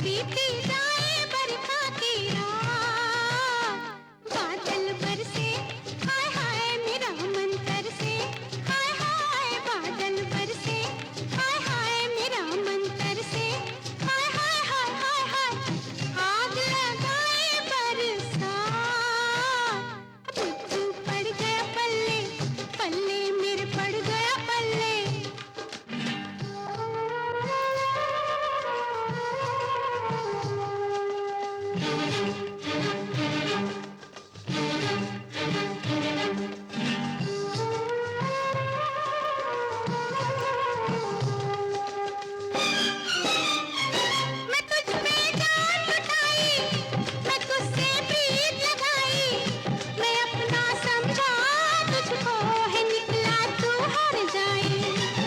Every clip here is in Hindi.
बीती जाए बरखा की रात, बादल बरसे हाय हाय मेरा मन तरसे, हाय हाय बादल बरसे हाय हाय मेरा मन तरसे, हाय हाय हाय हाय हाय आग लगाए बरसात, बुद्धू पड़ गया पल्ले पल्ले मेरे पड़ गया पल्ले। मैं तुझ पे जान लुटाई, मैं तुझसे प्रीत लगाई, मैं अपना समझा तुझको है निकला तू हार जाए।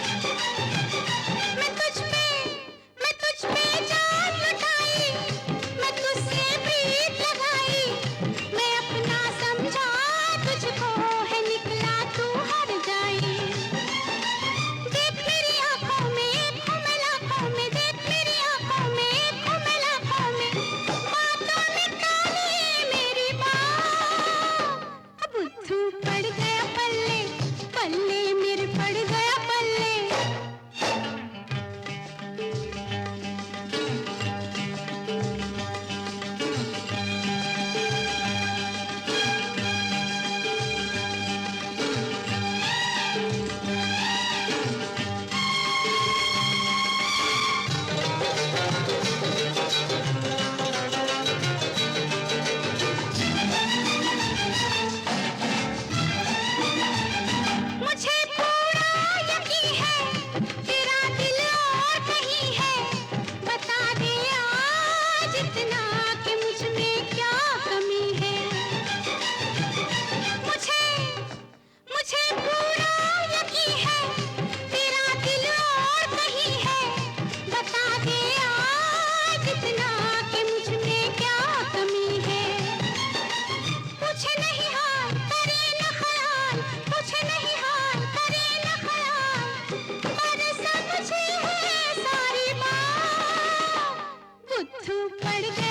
मैं तुझ पे जान लुटाई, मैं तुझसे प्रीत लगाई, मैं अपना समझा तुझको है निकला तू हार जाए। देख मेरी आंखों में घूमे लाखों में, देख मेरी आंखों में घूमे लाखों में, बातों में काली मेरी बात, बुद्धू पड़ गया पल्ले पल्ले मेरे पड़ गया पल्ले। मुझे पूरा यकीन है तेरा दिल और कहीं है, बता दे आज इतना कि मुझ में क्या कमी है। मुझे पूरा यकीन है तेरा दिल और कहीं है, बता दे आज इतना कि मुझ में क्या कमी है। पूछे नहीं हाल करे न ख्याल, पूछे नहीं हाल करे न ख्याल, पर समझे है सारी बात, बुद्धू पड़ गया